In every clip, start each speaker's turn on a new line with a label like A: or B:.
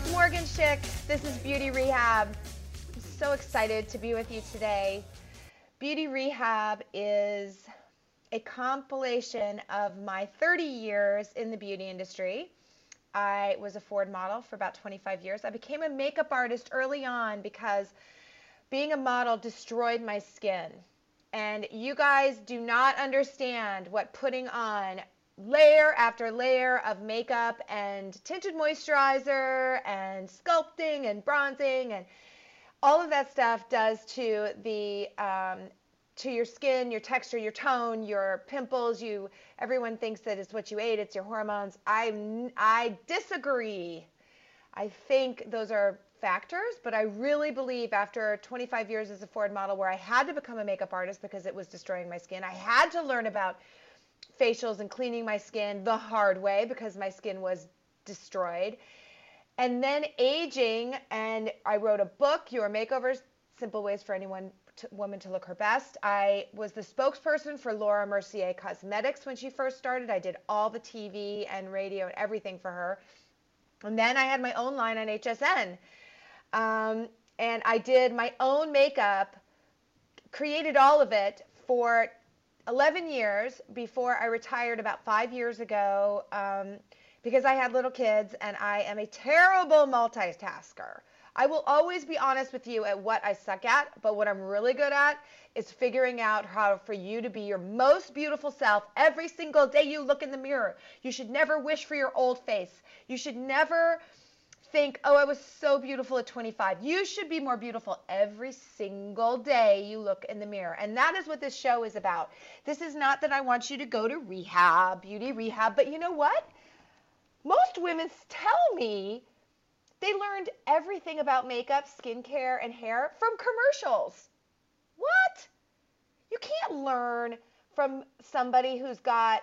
A: it's Morgan Schick. This is Beauty Rehab. I'm so excited to be with you today. Beauty Rehab is a compilation of my 30 years in the beauty industry. I was a Ford model for about 25 years. I became a makeup artist early on because being a model destroyed my skin. And you guys do not understand what putting on layer after layer of makeup and tinted moisturizer and sculpting and bronzing and all of that stuff does to the to your skin, your texture, your tone, your pimples. Everyone thinks that it's what you ate, it's your hormones. I disagree. I think those are factors, but I really believe after 25 years as a Ford model where I had to become a makeup artist because it was destroying my skin, I had to learn about facials and cleaning my skin the hard way because my skin was destroyed. And then aging, and I wrote a book, Your Makeovers, Simple Ways for Any Woman to Look Her Best. I was the spokesperson for Laura Mercier Cosmetics when she first started. I did all the TV and radio and everything for her. And then I had my own line on HSN. And I did my own makeup, created all of it for 11 years before I retired about 5 years ago because I had little kids and I am a terrible multitasker. I will always be honest with you at what I suck at, but what I'm really good at is figuring out how for you to be your most beautiful self every single day you look in the mirror. You should never wish for your old face. You should never think, oh, I was so beautiful at 25. You should be more beautiful every single day you look in the mirror. And that is what this show is about. This is not that I want you to go to rehab, beauty rehab, but you know what? Most women tell me they learned everything about makeup, skincare, and hair from commercials. What? You can't learn from somebody who's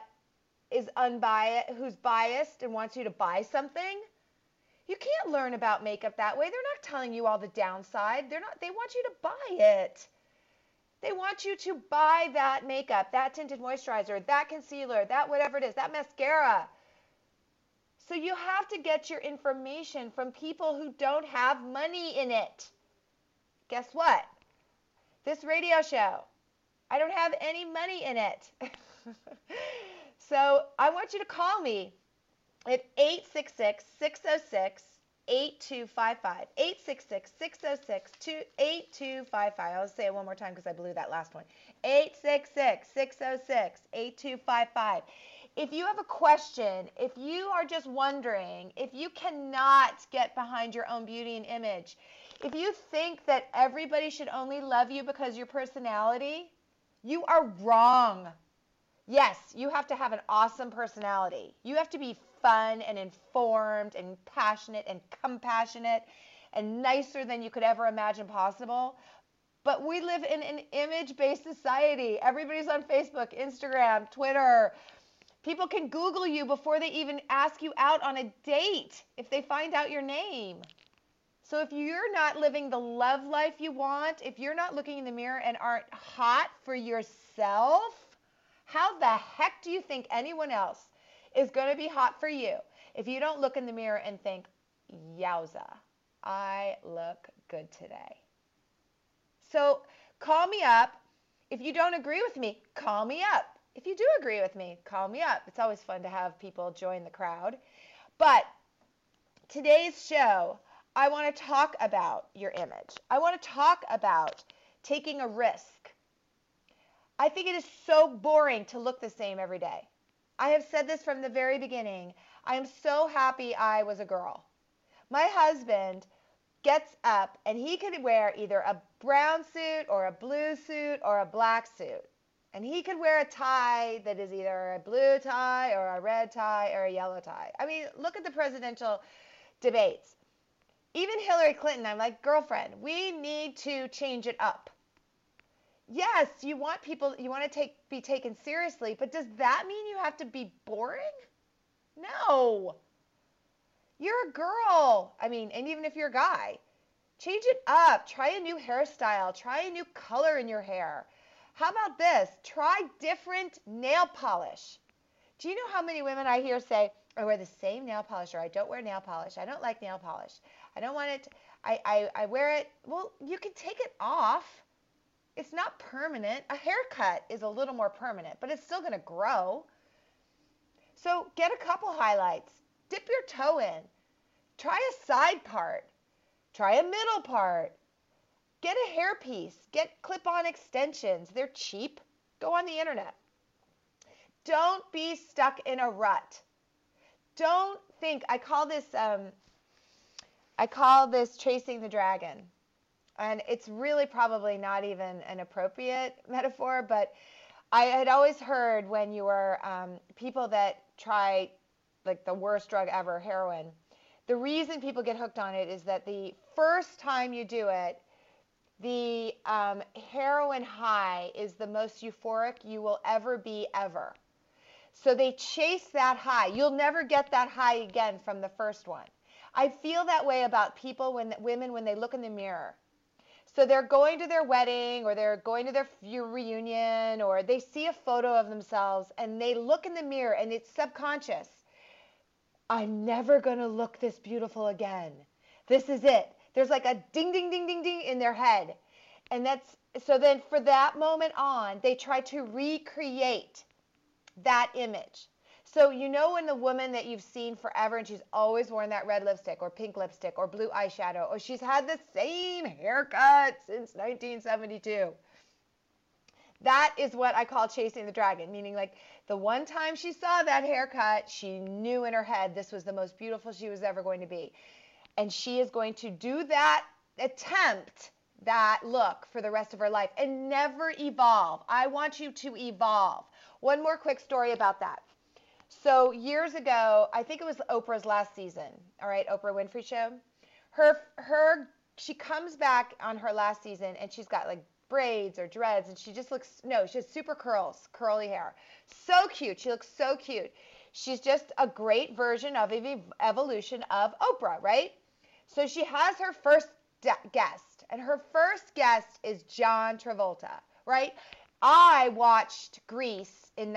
A: biased and wants you to buy something. You can't learn about makeup that way. They're not telling you all the downside. They want you to buy it. They want you to buy that makeup, that tinted moisturizer, that concealer, that whatever it is, that mascara. So you have to get your information from people who don't have money in it. Guess what? This radio show, I don't have any money in it. So I want you to call me at 866-606-8255. 866-606-8255. I'll say it one more time because I blew that last one. 866-606-8255. If you have a question, if you are just wondering, if you cannot get behind your own beauty and image, if you think that everybody should only love you because of your personality, you are wrong. Yes, you have to have an awesome personality. You have to be fun and informed and passionate and compassionate and nicer than you could ever imagine possible. But we live in an image-based society. Everybody's on Facebook, Instagram, Twitter. People can Google you before they even ask you out on a date if they find out your name. So if you're not living the love life you want, if you're not looking in the mirror and aren't hot for yourself, how the heck do you think anyone else is going to be hot for you if you don't look in the mirror and think, yowza, I look good today? So call me up. If you don't agree with me, call me up. If you do agree with me, call me up. It's always fun to have people join the crowd. But today's show, I want to talk about your image. I want to talk about taking a risk. I think it is so boring to look the same every day. I have said this from the very beginning. I am so happy I was a girl. My husband gets up and he could wear either a brown suit or a blue suit or a black suit. And he could wear a tie that is either a blue tie or a red tie or a yellow tie. I mean, look at the presidential debates. Even Hillary Clinton, I'm like, girlfriend, we need to change it up. Yes, you want to be taken seriously, but does that mean you have to be boring? No. You're a girl. I mean, and even if you're a guy, change it up. Try a new hairstyle. Try a new color in your hair. How about this? Try different nail polish. Do you know how many women I hear say, I wear the same nail polish, or I don't wear nail polish. I don't like nail polish. I don't want it. I wear it. Well, you can take it off. It's not permanent. A haircut is a little more permanent, but it's still going to grow. So get a couple highlights. Dip your toe in. Try a side part. Try a middle part. Get a hairpiece. Get clip-on extensions. They're cheap. Go on the internet. Don't be stuck in a rut. Don't think, I call this chasing the dragon. And it's really probably not even an appropriate metaphor, but I had always heard when you were people that try like the worst drug ever, heroin, the reason people get hooked on it is that the first time you do it, the heroin high is the most euphoric you will ever be ever. So they chase that high. You'll never get that high again from the first one. I feel that way about people, women, when they look in the mirror. So they're going to their wedding, or they're going to their reunion, or they see a photo of themselves and they look in the mirror and it's subconscious. I'm never going to look this beautiful again. This is it. There's like a ding, ding, ding, ding, ding in their head. And so then for that moment on, they try to recreate that image. So you know when the woman that you've seen forever and she's always worn that red lipstick or pink lipstick or blue eyeshadow, or she's had the same haircut since 1972. That is what I call chasing the dragon, meaning like the one time she saw that haircut, she knew in her head this was the most beautiful she was ever going to be. And she is going to do that, attempt that look for the rest of her life and never evolve. I want you to evolve. One more quick story about that. So years ago, I think it was Oprah's last season, all right, Oprah Winfrey Show. She comes back on her last season and she's got like braids or dreads and she has super curly hair. So cute. She looks so cute. She's just a great version of evolution of Oprah, right? So she has her first guest, and her first guest is John Travolta, right? I watched Grease in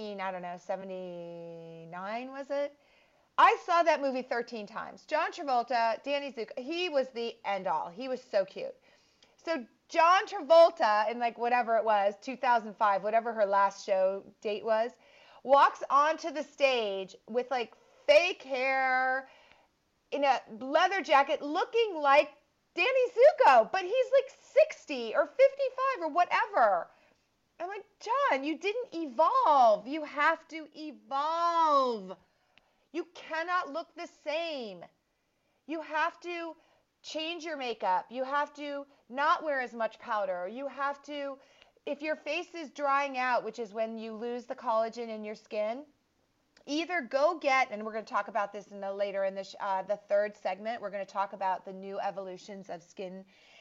A: 79, was it? I saw that movie 13 times. John Travolta, Danny Zuko, he was the end all. He was so cute. So John Travolta, in like whatever it was, 2005, whatever her last show date was, walks onto the stage with like fake hair, in a leather jacket, looking like Danny Zuko, but he's like 60 or 55 or whatever. I'm like, John, you didn't evolve. You have to evolve. You cannot look the same. You have to change your makeup. You have to not wear as much powder. You have to, if your face is drying out, which is when you lose the collagen in your skin, either go get, and we're going to talk about this later in the third segment, we're going to talk about the new evolutions of skin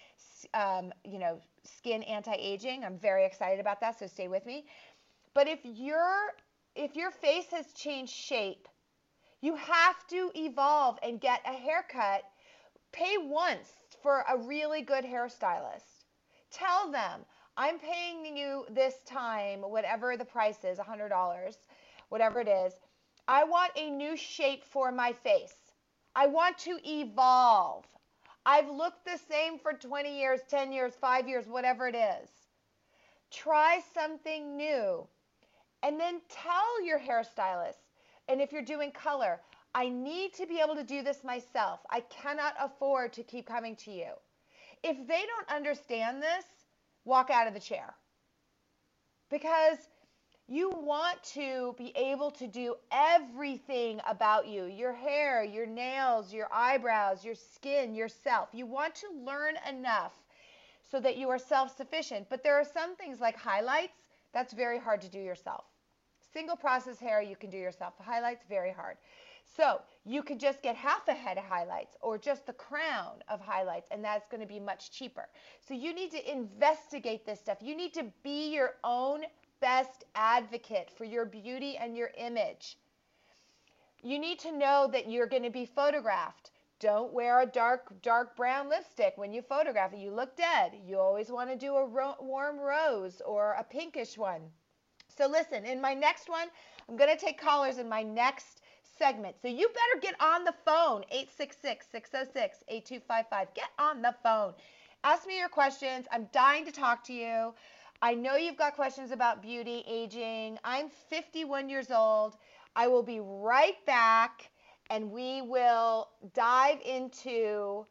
A: anti-aging. I'm very excited about that, so stay with me. But if your face has changed shape, you have to evolve and get a haircut. Pay once for a really good hairstylist. Tell them, I'm paying you this time, whatever the price is, $100, whatever it is. I want a new shape for my face. I want to evolve. I've looked the same for 20 years, 10 years, 5 years, whatever it is. Try something new. And then tell your hairstylist, and if you're doing color, I need to be able to do this myself. I cannot afford to keep coming to you. If they don't understand this, walk out of the chair. Because you want to be able to do everything about you, your hair, your nails, your eyebrows, your skin, yourself. You want to learn enough so that you are self-sufficient. But there are some things like highlights, that's very hard to do yourself. Single process hair you can do yourself. Highlights, very hard. So you could just get half a head of highlights or just the crown of highlights, and that's going to be much cheaper. So you need to investigate this stuff. You need to be your own best advocate for your beauty and your image. You need to know that you're going to be photographed. Don't wear a dark brown lipstick when you photograph it. You look dead. You always want to do a warm rose or a pinkish one. So listen, in my next one, I'm going to take callers in my next segment. So you better get on the phone, 866-606-8255. Get on the phone. Ask me your questions. I'm dying to talk to you. I know you've got questions about beauty, aging. I'm 51 years old. I will be right back, and we will dive into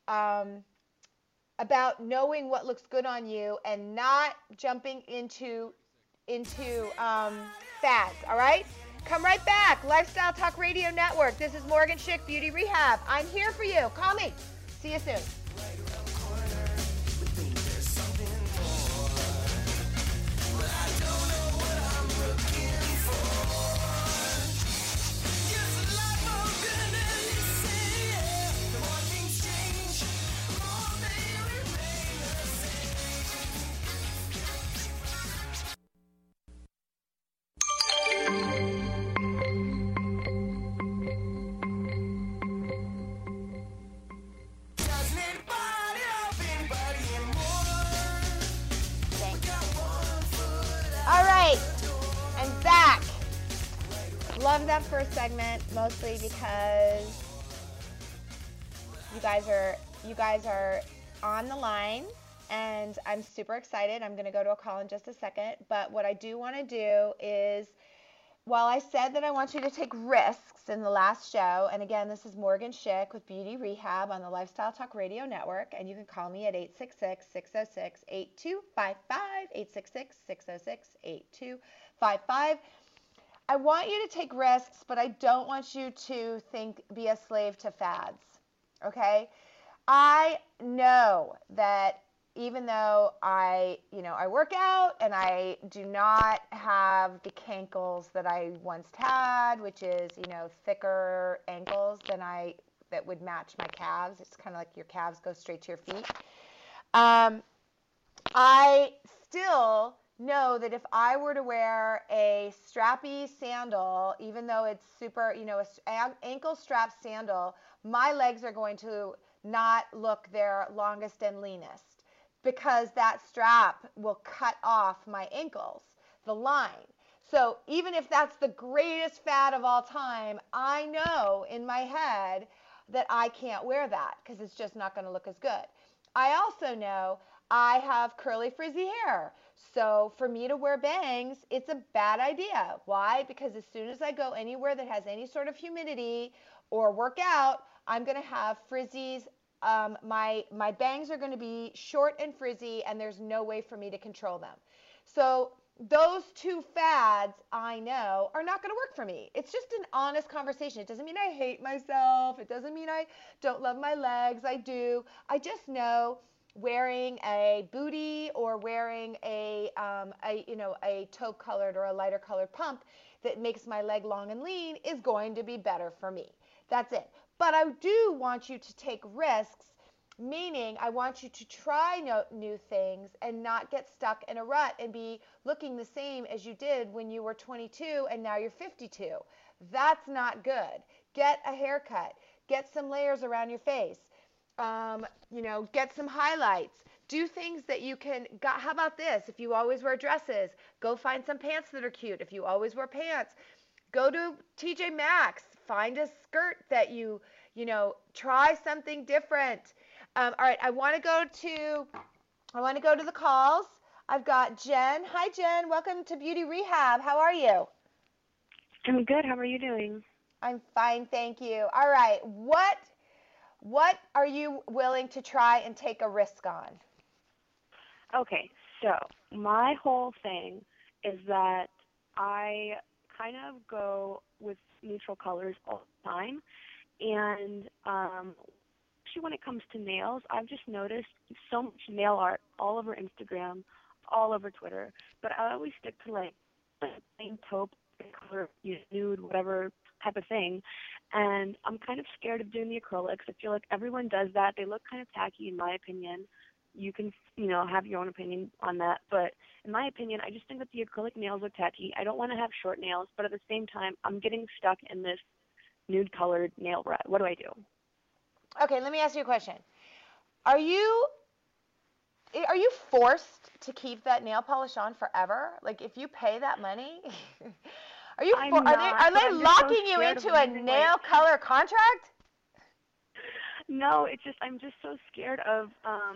A: about knowing what looks good on you and not jumping into fads. All right? Come right back. Lifestyle Talk Radio Network. This is Morgan Schick, Beauty Rehab. I'm here for you. Call me. See you soon. Love that first segment, mostly because you guys are on the line, and I'm super excited. I'm going to go to a call in just a second, but what I do want to do is, while I said that I want you to take risks in the last show, and again, this is Morgan Schick with Beauty Rehab on the Lifestyle Talk Radio Network, and you can call me at 866-606-8255, 866-606-8255. I want you to take risks, but I don't want you to be a slave to fads, okay? I know that even though I work out and I do not have the cankles that I once had, which is, thicker ankles that would match my calves. It's kind of like your calves go straight to your feet. I still know that if I were to wear a strappy sandal, even though it's super, an ankle strap sandal, my legs are going to not look their longest and leanest because that strap will cut off my ankles, the line. So even if that's the greatest fad of all time, I know in my head that I can't wear that because it's just not going to look as good. I also know I have curly frizzy hair. So for me to wear bangs, it's a bad idea. Why? Because as soon as I go anywhere that has any sort of humidity or work out, I'm going to have frizzies. My bangs are going to be short and frizzy, and there's no way for me to control them. So those two fads, I know, are not going to work for me. It's just an honest conversation. It doesn't mean I hate myself. It doesn't mean I don't love my legs. I do. I just know wearing a bootie or wearing a taupe colored or a lighter colored pump that makes my leg long and lean is going to be better for me. That's it. But I do want you to take risks, meaning I want you to try new things and not get stuck in a rut and be looking the same as you did when you were 22 and now you're 52. That's not good. Get a haircut. Get some layers around your face. Get some highlights. Do things that you can. How about this? If you always wear dresses, go find some pants that are cute. If you always wear pants, go to TJ Maxx. Find a skirt that you try something different. All right, I want to go to the calls. I've got Jen. Hi, Jen. Welcome to Beauty Rehab. How are you?
B: I'm good. How are you doing?
A: I'm fine, thank you. All right, what are you willing to try and take a risk on?
B: Okay, so my whole thing is that I kind of go with neutral colors all the time. And actually when it comes to nails, I've just noticed so much nail art all over Instagram, all over Twitter. But I always stick to like plain taupe color, nude, whatever type of thing. And I'm kind of scared of doing the acrylics. I feel like everyone does that. They look kind of tacky in my opinion. You can, have your own opinion on that. But in my opinion, I just think that the acrylic nails look tacky. I don't want to have short nails, but at the same time, I'm getting stuck in this nude-colored nail rut. What do I do?
A: Okay, let me ask you a question. Are you forced to keep that nail polish on forever? Like, if you pay that money, Are you?
B: I'm
A: Are
B: not,
A: they
B: but I'm just so
A: locking you
B: scared of
A: into a
B: losing,
A: nail color contract?
B: No, I'm just so scared of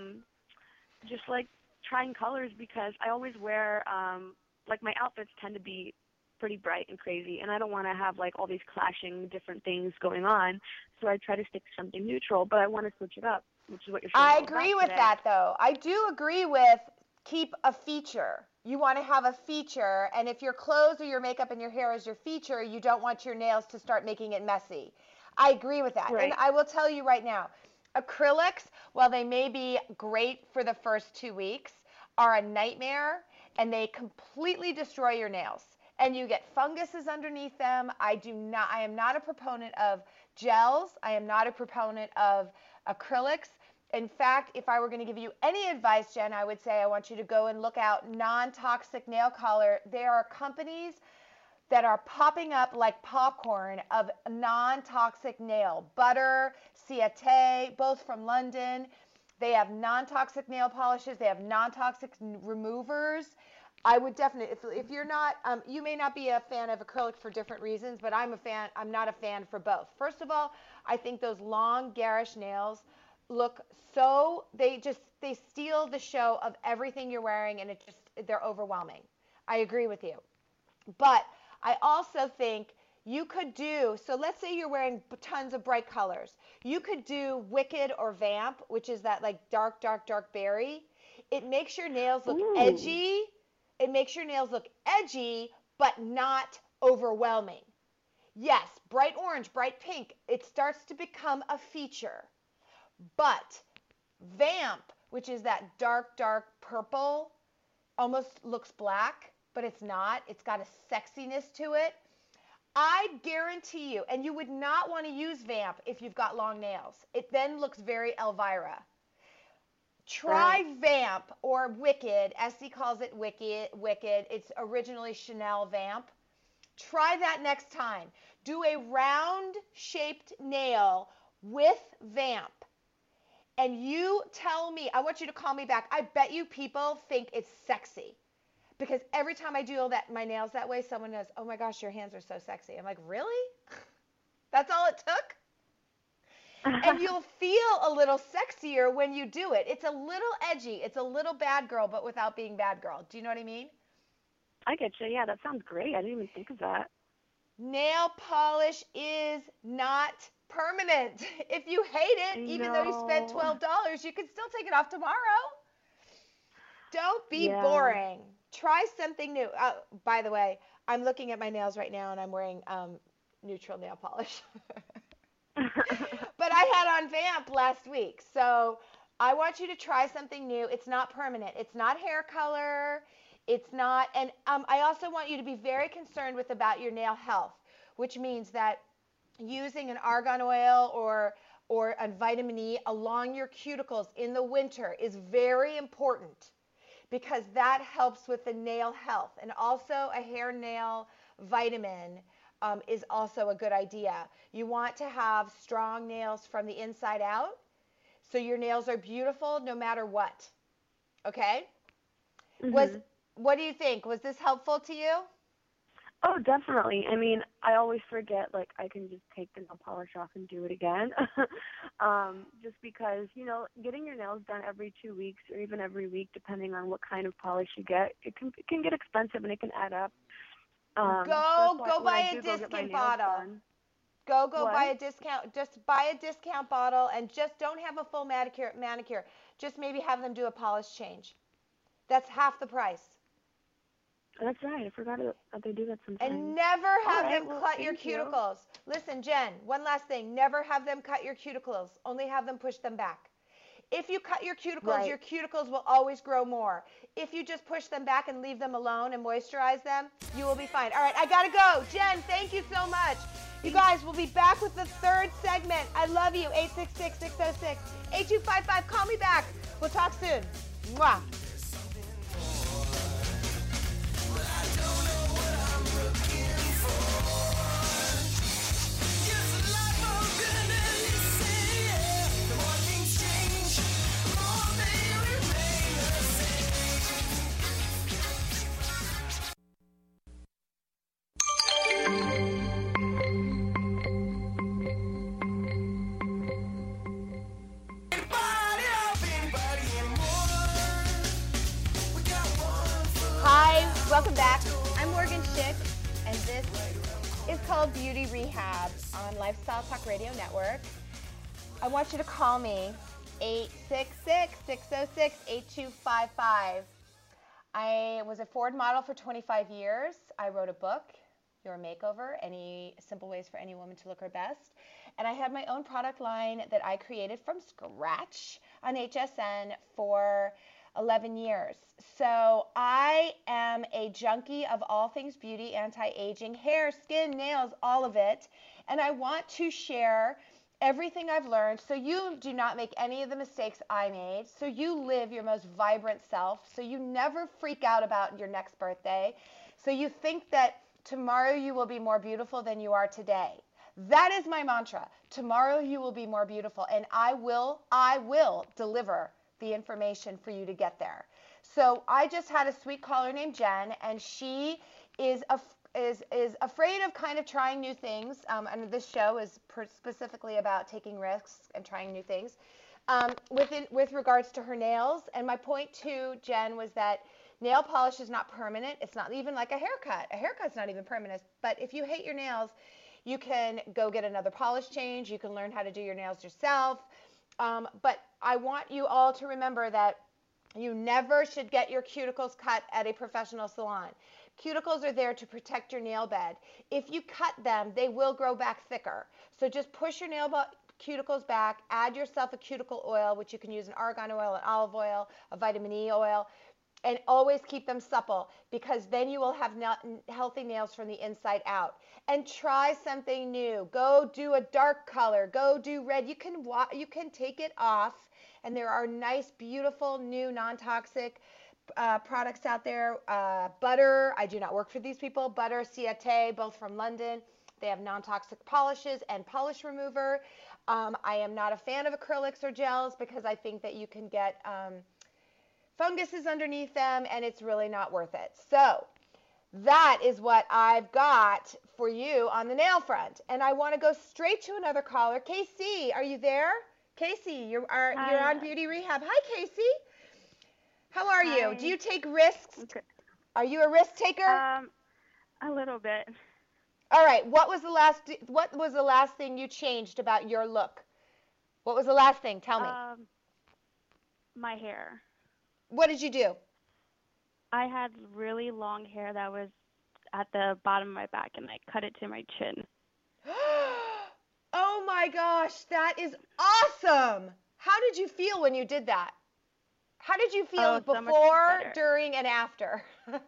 B: just like trying colors because I always wear like my outfits tend to be pretty bright and crazy, and I don't want to have like all these clashing different things going on. So I try to stick to something neutral, but I want to switch it up, which is what you're
A: I
B: all
A: agree
B: about
A: with
B: today.
A: that, though. I do agree with keep a feature. You want to have a feature, and if your clothes or your makeup and your hair is your feature, you don't want your nails to start making it messy. I agree with that.
B: Right.
A: And I will tell you right now, acrylics, while they may be great for the first 2 weeks, are a nightmare, and they completely destroy your nails. And you get funguses underneath them. I am not a proponent of gels. I am not a proponent of acrylics. In fact, if I were going to give you any advice, Jen, I would say I want you to go and look out non-toxic nail color. There are companies that are popping up like popcorn of non-toxic nail. Butter, Ciate, both from London. They have non-toxic nail polishes. They have non-toxic removers. I would definitely, if you're not, you may not be a fan of acrylic for different reasons, but I'm not a fan for both. First of all, I think those long garish nails look so, they steal the show of everything you're wearing, and they're overwhelming. I agree with you. But I also think you could do, so let's say you're wearing tons of bright colors. You could do Wicked or Vamp, which is that like dark, dark, dark berry. It makes your nails look edgy. It makes your nails look edgy, but not overwhelming. Yes, bright orange, bright pink, it starts to become a feature. But Vamp, which is that dark, dark purple, almost looks black, but it's not. It's got a sexiness to it. I guarantee you, and you would not want to use Vamp if you've got long nails. It then looks very Elvira. Try Vamp or Wicked. Essie calls it Wicked. It's originally Chanel Vamp. Try that next time. Do a round-shaped nail with Vamp. And you tell me, I want you to call me back. I bet you people think it's sexy. Because every time I do my nails that way, someone goes, oh my gosh, your hands are so sexy. I'm like, really? That's all it took? And you'll feel a little sexier when you do it. It's a little edgy. It's a little bad girl, but without being bad girl. Do you know what I mean?
B: I get you. Yeah, that sounds great. I didn't even think of that.
A: Nail polish is not permanent. If you hate it, even though you spent $12, you can still take it off tomorrow. Don't be boring. Try something new. By the way, I'm looking at my nails right now, and I'm wearing neutral nail polish. But I had on Vamp last week, so I want you to try something new. It's not permanent. It's not hair color. It's not, and I also want you to be very concerned about your nail health, which means that using an argan oil or a vitamin E along your cuticles in the winter is very important because that helps with the nail health. And also a hair nail vitamin is also a good idea. You want to have strong nails from the inside out, so your nails are beautiful no matter what. Okay? Mm-hmm. What do you think? Was this helpful to you?
B: Oh, definitely. I mean, I always forget, like, I can just take the nail polish off and do it again. Just because, getting your nails done every 2 weeks or even every week, depending on what kind of polish you get, it can get expensive and it can add up.
A: Go buy a discount bottle. Go buy a discount. Just buy a discount bottle and just don't have a full manicure. Just maybe have them do a polish change. That's half the price.
B: That's right. I forgot that they do that sometimes.
A: And never have them cut your cuticles. Listen, Jen, one last thing. Never have them cut your cuticles. Only have them push them back. If you cut your cuticles, your cuticles will always grow more. If you just push them back and leave them alone and moisturize them, you will be fine. All right, I got to go. Jen, thank you so much. You guys, we'll be back with the third segment. I love you. 866-606-8255. Call me back. We'll talk soon. Mwah. Welcome back. I'm Morgan Schick, and this is called Beauty Rehab on Lifestyle Talk Radio Network. I want you to call me 866-606-8255. I was a Ford model for 25 years. I wrote a book, Your Makeover, Any Simple Ways for Any Woman to Look Her Best. And I had my own product line that I created from scratch on HSN for 11 years. So I am a junkie of all things beauty, anti-aging, hair, skin, nails, all of it. And I want to share everything I've learned so you do not make any of the mistakes I made, so you live your most vibrant self, so you never freak out about your next birthday, so you think that tomorrow you will be more beautiful than you are today. That is my mantra. Tomorrow you will be more beautiful, and I will deliver the information for you to get there. So I just had a sweet caller named Jen, and she is afraid of kind of trying new things. And this show is specifically about taking risks and trying new things with regards to her nails. And my point to Jen was that nail polish is not permanent. It's not even like a haircut. A haircut's not even permanent. But if you hate your nails, you can go get another polish change. You can learn how to do your nails yourself. But I want you all to remember that you never should get your cuticles cut at a professional salon. Cuticles are there to protect your nail bed. If you cut them, they will grow back thicker. So just push your cuticles back, add yourself a cuticle oil, which you can use an argan oil, an olive oil, a vitamin E oil, and always keep them supple, because then you will have healthy nails from the inside out. And try something new. Go do a dark color. Go do red. You can take it off, and there are nice, beautiful, new, non-toxic products out there. Butter. I do not work for these people. Butter, Ciate, both from London. They have non-toxic polishes and polish remover. I am not a fan of acrylics or gels because I think that you can get funguses underneath them, and it's really not worth it. So that is what I've got for you on the nail front. And I want to go straight to another caller. Casey, are you there? Casey, you're on Beauty Rehab. Hi, Casey. How are you? Do you take risks?
B: Okay.
A: Are you a risk taker?
B: A little bit.
A: All right. What was the last thing you changed about your look? What was the last thing? Tell me.
B: My hair.
A: What did you do?
B: I had really long hair that was at the bottom of my back, and I cut it to my chin.
A: Oh my gosh, that is awesome. How did you feel when you did that? How did you feel before, during, and after?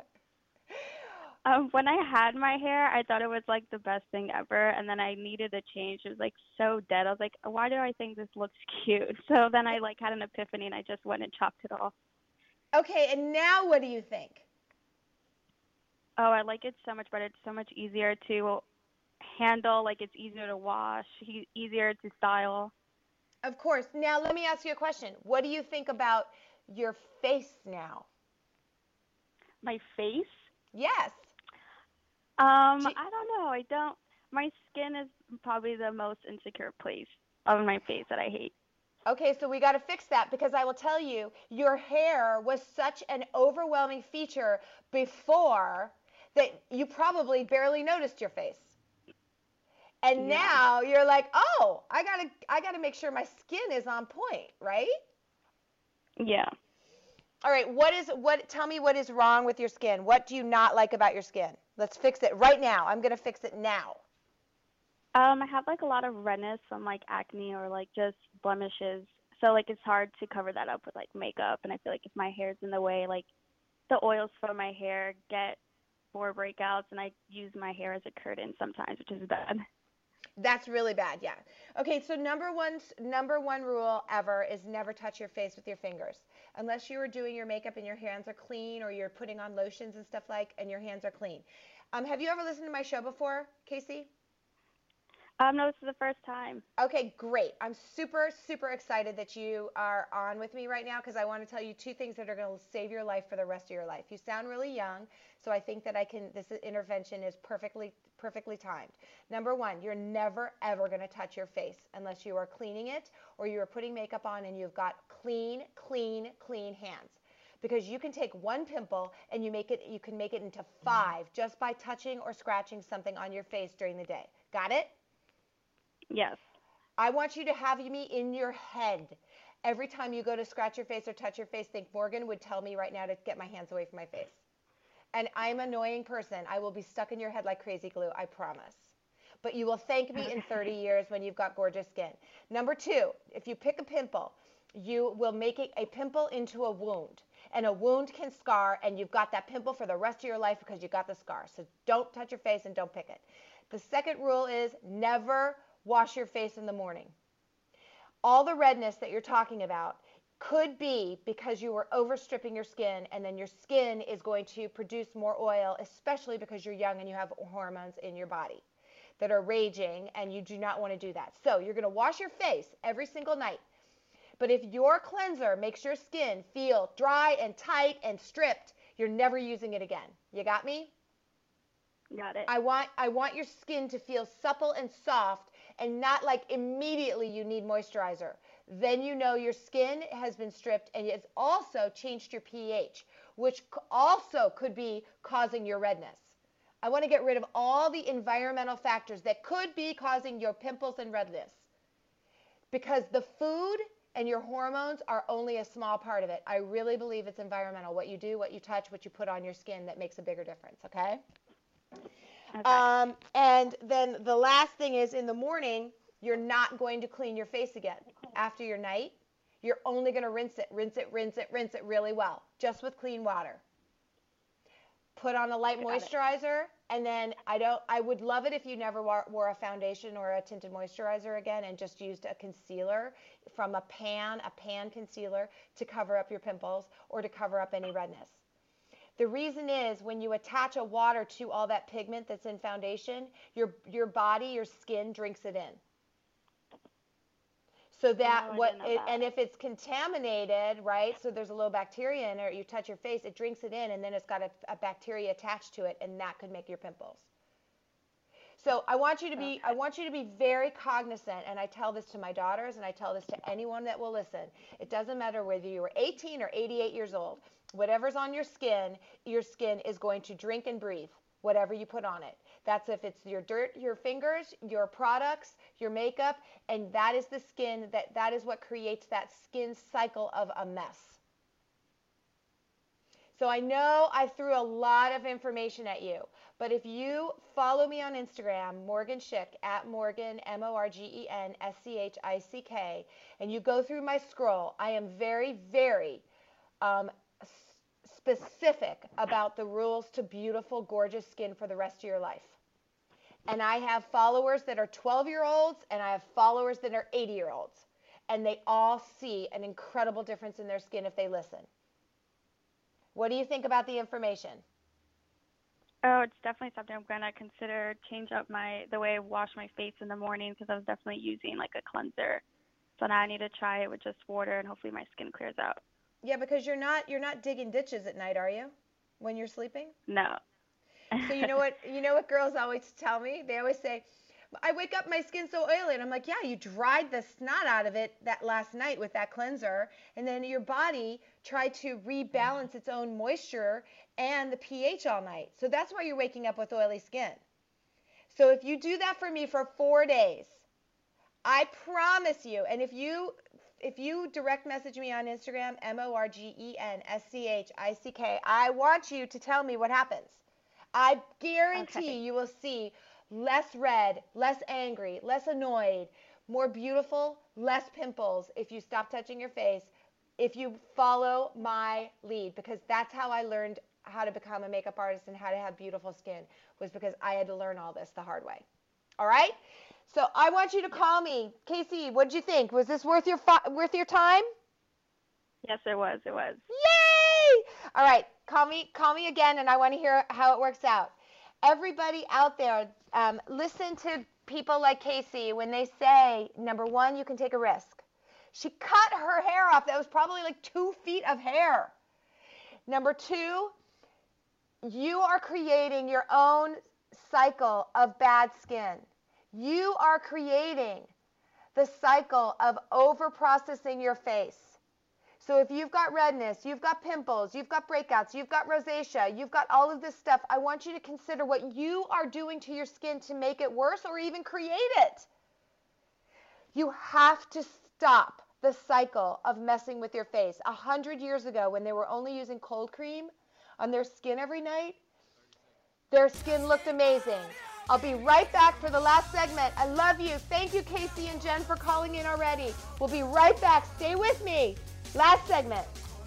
B: When I had my hair, I thought it was like the best thing ever, and then I needed a change. It was like so dead. I was like, why do I think this looks cute? So then I like had an epiphany, and I just went and chopped it off.
A: Okay, and now what do you think?
B: Oh, I like it so much better. It's so much easier to handle. Like, it's easier to wash, easier to style.
A: Of course. Now, let me ask you a question. What do you think about your face now?
B: My face?
A: Yes.
B: I don't know. My skin is probably the most insecure place on my face that I hate.
A: Okay, so we got to fix that, because I will tell you, your hair was such an overwhelming feature before that you probably barely noticed your face. And now you're like, oh, I gotta make sure my skin is on point, right?
B: Yeah.
A: All right, tell me what is wrong with your skin. What do you not like about your skin? Let's fix it right now. I'm gonna fix it now.
B: I have like a lot of redness from like acne or like just blemishes. So like it's hard to cover that up with like makeup, and I feel like if my hair's in the way, like the oils from my hair get more breakouts, and I use my hair as a curtain sometimes, which is bad.
A: That's really bad, yeah. Okay, so number one rule ever is never touch your face with your fingers. Unless you are doing your makeup and your hands are clean, or you're putting on lotions and stuff and your hands are clean. Have you ever listened to my show before, Casey?
B: No, this is the first time.
A: Okay, great. I'm super, super excited that you are on with me right now, because I want to tell you two things that are going to save your life for the rest of your life. You sound really young, so I think that this intervention is perfectly timed. Number one, you're never, ever going to touch your face unless you are cleaning it or you are putting makeup on and you've got clean hands. because you can take one pimple and you can make it into 5 just by touching or scratching something on your face during the day. Got it?
B: Yes.
A: I want you to have me in your head. Every time you go to scratch your face or touch your face, think Morgan would tell me right now to get my hands away from my face. And I'm an annoying person. I will be stuck in your head like crazy glue, I promise. But you will thank me in 30 years when you've got gorgeous skin. Number 2, if you pick a pimple, you will make a pimple into a wound. And a wound can scar, and you've got that pimple for the rest of your life because you got the scar. So don't touch your face and don't pick it. The second rule is never wash your face in the morning. All the redness that you're talking about could be because you were overstripping your skin, and then your skin is going to produce more oil, especially because you're young and you have hormones in your body that are raging, and you do not want to do that. So you're going to wash your face every single night. But if your cleanser makes your skin feel dry and tight and stripped, you're never using it again. You got me?
B: Got it.
A: I want your skin to feel supple and soft, and not like immediately you need moisturizer. Then you know your skin has been stripped, and it's also changed your pH, which also could be causing your redness. I want to get rid of all the environmental factors that could be causing your pimples and redness, because the food and your hormones are only a small part of it. I really believe it's environmental. What you do, what you touch, what you put on your skin that makes a bigger difference, okay? And then the last thing is, in the morning, you're not going to clean your face again. After your night, you're only going to rinse it really well, just with clean water. Put on a light moisturizer, and then I would love it if you never wore a foundation or a tinted moisturizer again, and just used a concealer from a pan concealer to cover up your pimples or to cover up any redness. The reason is, when you attach a water to all that pigment that's in foundation, your body, your skin drinks it in. So and if it's contaminated, right, so there's a little bacteria in it, or you touch your face, it drinks it in, and then it's got a bacteria attached to it, and that could make your pimples. So I want you to be very cognizant, and I tell this to my daughters, and I tell this to anyone that will listen. It doesn't matter whether you were 18 or 88 years old. Whatever's on your skin is going to drink and breathe whatever you put on it. That's if it's your dirt, your fingers, your products, your makeup, and that is the skin, that is what creates that skin cycle of a mess. So I know I threw a lot of information at you, but if you follow me on Instagram, Morgan Schick, at Morgan, MorgenSchick, and you go through my scroll, I am very, very specific about the rules to beautiful, gorgeous skin for the rest of your life. And I have followers that are 12-year-olds, and I have followers that are 80-year-olds. And they all see an incredible difference in their skin if they listen. What do you think about the information?
B: Oh, it's definitely something I'm going to consider, change up the way I wash my face in the morning, because I was definitely using like a cleanser. So now I need to try it with just water, and hopefully my skin clears out.
A: Yeah, because you're not digging ditches at night, are you? When you're sleeping?
B: No.
A: So you know what girls always tell me? They always say, I wake up, my skin's so oily. And I'm like, yeah, you dried the snot out of it that last night with that cleanser. And then your body tried to rebalance its own moisture and the pH all night. So that's why you're waking up with oily skin. So if you do that for me for 4 days, I promise you, and if you direct message me on Instagram, MorgenSchick, I want you to tell me what happens. I guarantee you will see less red, less angry, less annoyed, more beautiful, less pimples if you stop touching your face, if you follow my lead, because that's how I learned how to become a makeup artist and how to have beautiful skin, was because I had to learn all this the hard way. All right? So I want you to call me. Casey, what did you think? Was this worth your time?
B: Yes, it was. It was.
A: Yay! All right, call me again, and I want to hear how it works out. Everybody out there, listen to people like Casey when they say, number one, you can take a risk. She cut her hair off. That was probably like 2 feet of hair. Number two, you are creating your own cycle of bad skin. You are creating the cycle of over-processing your face. So if you've got redness, you've got pimples, you've got breakouts, you've got rosacea, you've got all of this stuff, I want you to consider what you are doing to your skin to make it worse or even create it. You have to stop the cycle of messing with your face. 100 years ago, when they were only using cold cream on their skin every night, their skin looked amazing. I'll be right back for the last segment. I love you. Thank you, Casey and Jen, for calling in already. We'll be right back. Stay with me. Last segment.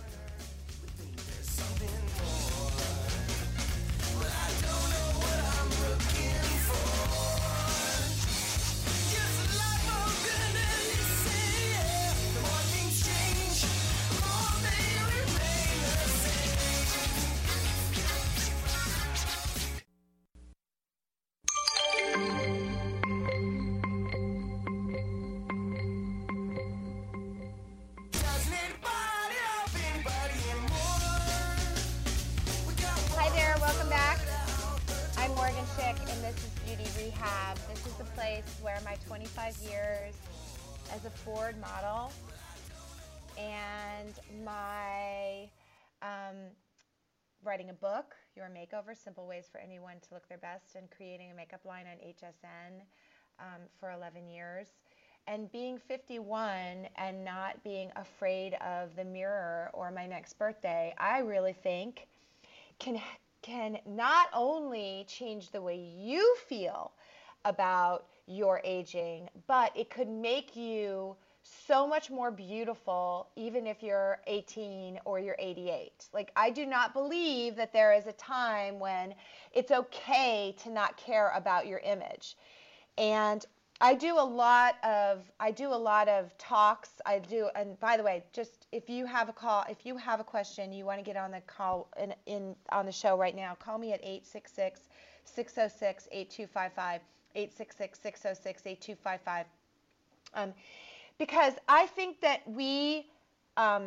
A: This is the place where my 25 years as a Ford model and my writing a book, Your Makeover, Simple Ways for Anyone to Look Their Best, and creating a makeup line on HSN for 11 years. And being 51 and not being afraid of the mirror or my next birthday, I really think can not only change the way you feel about your aging, but it could make you so much more beautiful even if you're 18 or you're 88. Like, I do not believe that there is a time when it's okay to not care about your image. And I do a lot of talks. And by the way, just if you have a question, you want to get on the call on the show right now, call me at 866-606-8255, 866-606-8255. Because I think that we are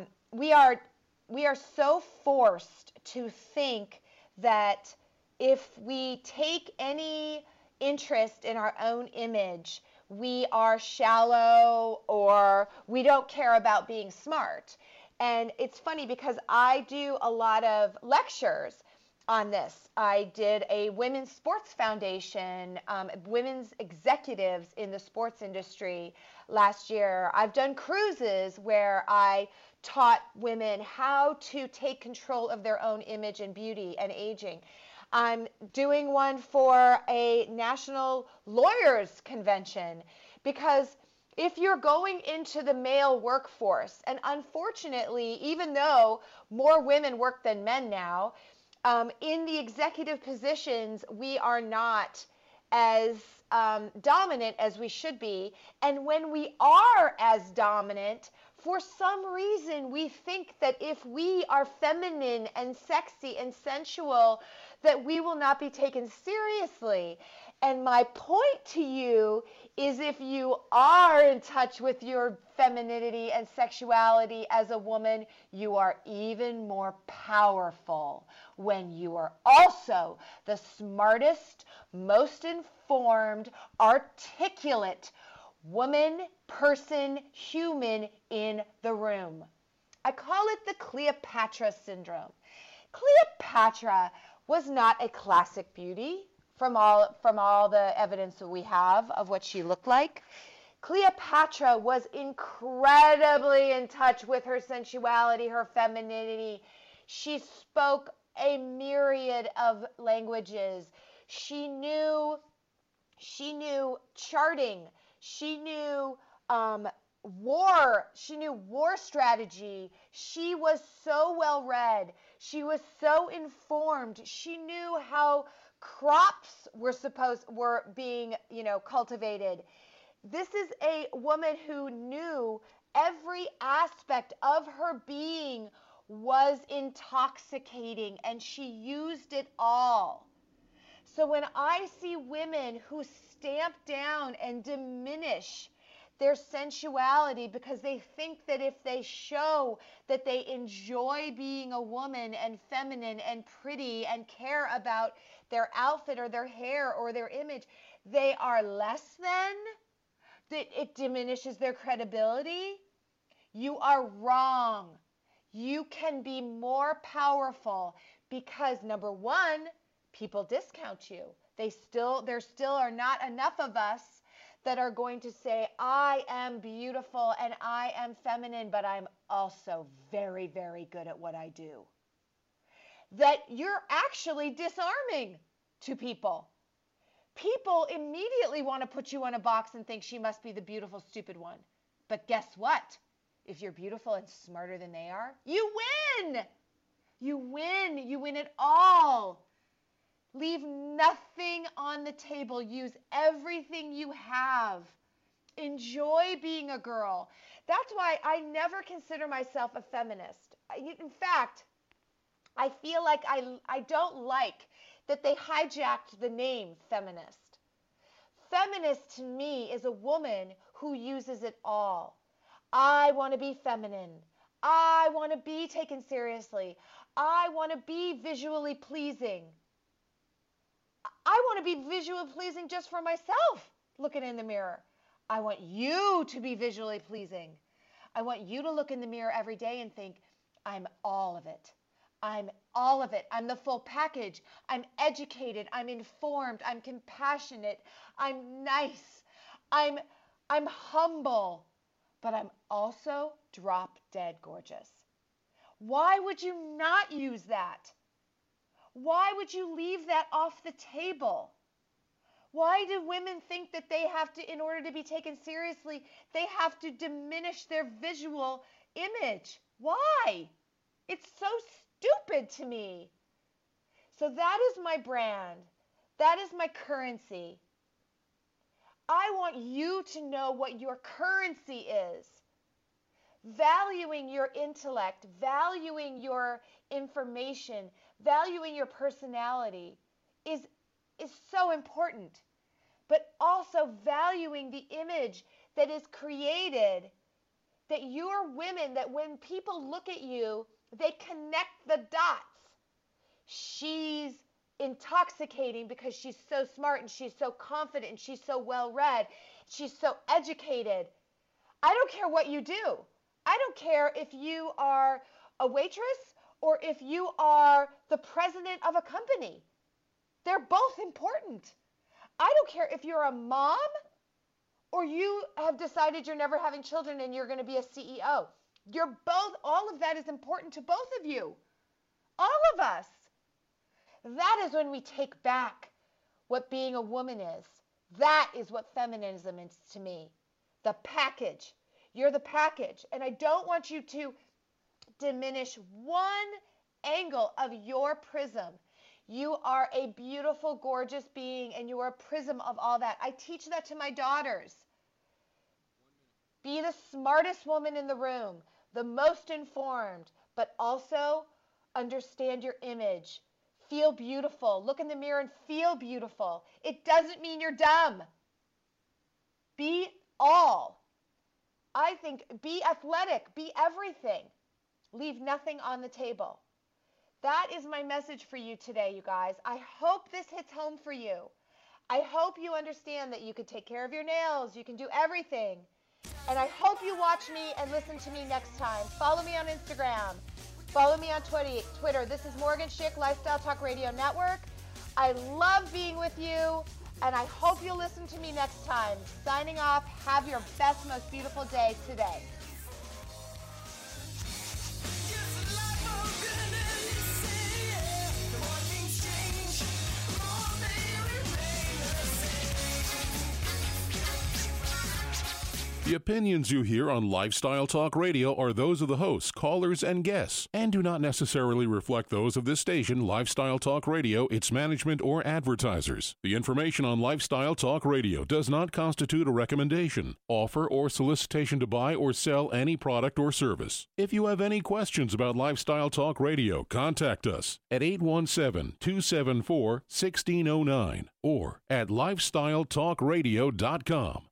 A: so forced to think that if we take any interest in our own image, we are shallow or we don't care about being smart. And it's funny because I do a lot of lectures on this. I did a Women's Sports Foundation, women's executives in the sports industry last year. I've done cruises where I taught women how to take control of their own image and beauty and aging. I'm doing one for a national lawyers convention because if you're going into the male workforce, and unfortunately, even though more women work than men now, in the executive positions, we are not as dominant as we should be. And when we are as dominant, for some reason, we think that if we are feminine and sexy and sensual, that we will not be taken seriously. And my point to you is, if you are in touch with your femininity and sexuality as a woman, you are even more powerful when you are also the smartest, most informed, articulate woman, person, human in the room. I call it the Cleopatra syndrome. Cleopatra was not a classic beauty from all the evidence that we have of what she looked like. Cleopatra was incredibly in touch with her sensuality, her femininity. She spoke a myriad of languages. She knew charting. She knew war. She knew war strategy. She was so well read. She was so informed. She knew how crops were being, cultivated. This is a woman who knew every aspect of her being was intoxicating, and she used it all. So when I see women who stamp down and diminish their sensuality because they think that if they show that they enjoy being a woman and feminine and pretty and care about their outfit or their hair or their image, they are less than, that it diminishes their credibility, you are wrong. You can be more powerful because, number one, people discount you. There still are not enough of us that are going to say, I am beautiful and I am feminine, but I'm also very, very good at what I do. That you're actually disarming to people. People immediately want to put you in a box and think she must be the beautiful, stupid one. But guess what? If you're beautiful and smarter than they are, you win. You win. You win it all. Leave nothing on the table. Use everything you have. Enjoy being a girl. That's why I never consider myself a feminist. In fact, I feel like I don't like that they hijacked the name feminist. Feminist to me is a woman who uses it all. I want to be feminine. I want to be taken seriously. I want to be visually pleasing. I want to be visually pleasing just for myself, looking in the mirror. I want you to be visually pleasing. I want you to look in the mirror every day and think, I'm all of it. I'm all of it. I'm the full package. I'm educated. I'm informed. I'm compassionate. I'm nice. I'm humble. But I'm also drop dead gorgeous. Why would you not use that? Why would you leave that off the table? Why do women think that they have to, in order to be taken seriously, they have to diminish their visual image? Why? It's so stupid to me. So that is my brand. That is my currency. I want you to know what your currency is. Valuing your intellect, valuing your information, valuing your personality is so important. But also valuing the image that is created, that you're women, that when people look at you, they connect the dots. She's intoxicating because she's so smart and she's so confident and she's so well read. She's so educated. I don't care what you do. I don't care if you are a waitress or if you are the president of a company. They're both important. I don't care if you're a mom or you have decided you're never having children and you're going to be a CEO. You're both, all of that is important to both of you. All of us. That is when we take back what being a woman is. That is what feminism is to me. The package. You're the package. And I don't want you to diminish one angle of your prism. You are a beautiful, gorgeous being, and you are a prism of all that. I teach that to my daughters. Be the smartest woman in the room, the most informed, but also understand your image. Feel beautiful. Look in the mirror and feel beautiful. It doesn't mean you're dumb. Be all. I think be athletic. Be everything. Leave nothing on the table. That is my message for you today, you guys. I hope this hits home for you. I hope you understand that you can take care of your nails. You can do everything. And I hope you watch me and listen to me next time. Follow me on Instagram. Follow me on Twitter. This is Morgan Schick, Lifestyle Talk Radio Network. I love being with you, and I hope you'll listen to me next time. Signing off. Have your best, most beautiful day today.
C: The opinions you hear on Lifestyle Talk Radio are those of the hosts, callers, and guests, and do not necessarily reflect those of this station, Lifestyle Talk Radio, its management, or advertisers. The information on Lifestyle Talk Radio does not constitute a recommendation, offer, or solicitation to buy or sell any product or service. If you have any questions about Lifestyle Talk Radio, contact us at 817-274-1609 or at lifestyletalkradio.com.